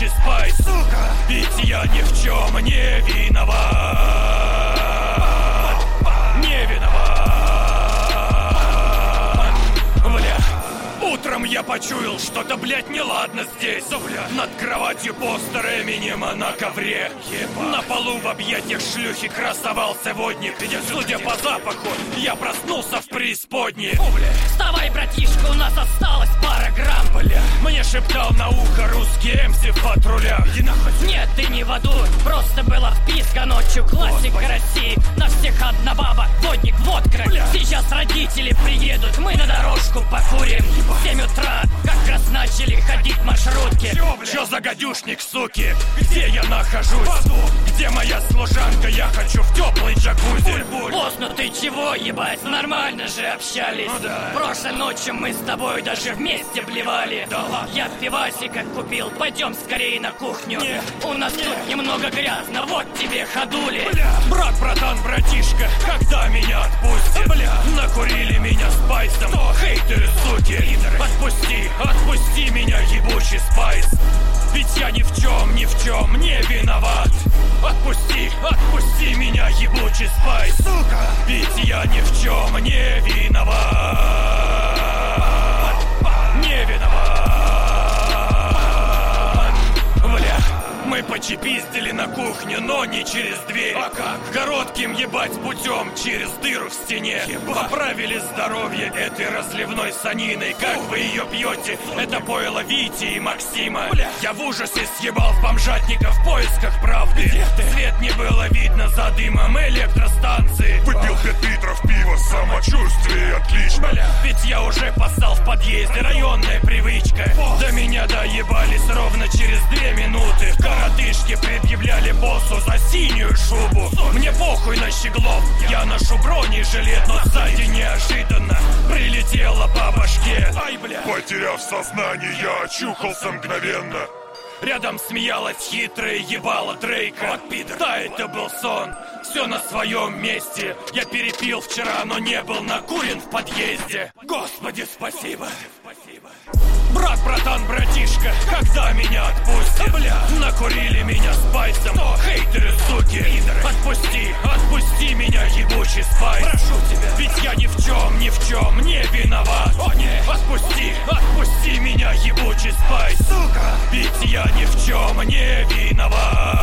ебучий спайс. Сука! Ведь я ни в чем не виноват. Не виноват. Бля. Утром я почуял что-то, блядь, неладно здесь. Бля. Над кроватью постер Эминема на ковре. На полу в объятиях шлюхи красовался водник. Судя по запаху, я проснулся в преисподней. Вставай, братишка, у нас осталось пара грамм. Бля. Мне шептал на ухо русский МС в патрулях. Иди нахуй. Нет, ты не в аду, просто была вписка ночью. Классика России, на всех одна баба, водник, водка. Бля. Сейчас родители приедут, мы на дорожку покурим. В 7 утра как раз начали ходить маршрутки. Чё за гадюшник, суки? Где я нахожусь? Где моя служанка? Я хочу в теплый джакузи. Босс, ну ты чего, ебать? Нормально же общались. Ну да. Прошлой ночью мы с тобой даже вместе блевали. Да ладно. Я пивасика купил, пойдем скорее на кухню. Нет. У нас тут немного грязно, вот тебе ходули. Бля. Брат, братан, братишка, когда меня отпустят? Бля. Накурили меня спайсом. Хейтеры, суки. Отпусти, отпусти меня, ебучий спайс. Ведь я ни в чем не виноват. Отпусти, отпусти меня, ебучий спайс. Сука! Ведь я ни в чем не виноват. Не виноват. Бля, мы почепиздили на кухню, но не через дверь. А как? Коротким ебать путем через дыру в стене. Поправили здоровье этой разливной саниной. Как вы ее пьете? Это пойло Вити и Максима. Бля. Я в ужасе съебал в бомжатника в поисках правды. Свет не было видно за дымом электростанции. Выпил 5 литров пива, самочувствие отлично. Бля. Ведь я уже поссал в подъезде, районная привычка. До меня доебались ровно через 2 минуты. Коротышки предъявляли боссу за синюю шубу. Мне похуй на щеглов, я ношу бронежилет, но сзади неожиданно прилетело по башке. Ай, бля. Потеряв сознание, я очухался мгновенно. Рядом смеялась хитрая ебала Дрейка. Вот пидор. Да, это был сон. Все на своем месте. Я перепил вчера, но не был накурен в подъезде. Господи, спасибо. Брат, братан, братишка, когда меня отпустят? Бля, накурили меня спайсом. Хейтеры, суки. Отпусти, отпусти меня, ебучий спайс. Прошу тебя. Ведь я ни в чем не виноват. О, нет. Отпусти, отпусти меня, ебучий спайс. Сука. Ведь я ни в чем не виноват.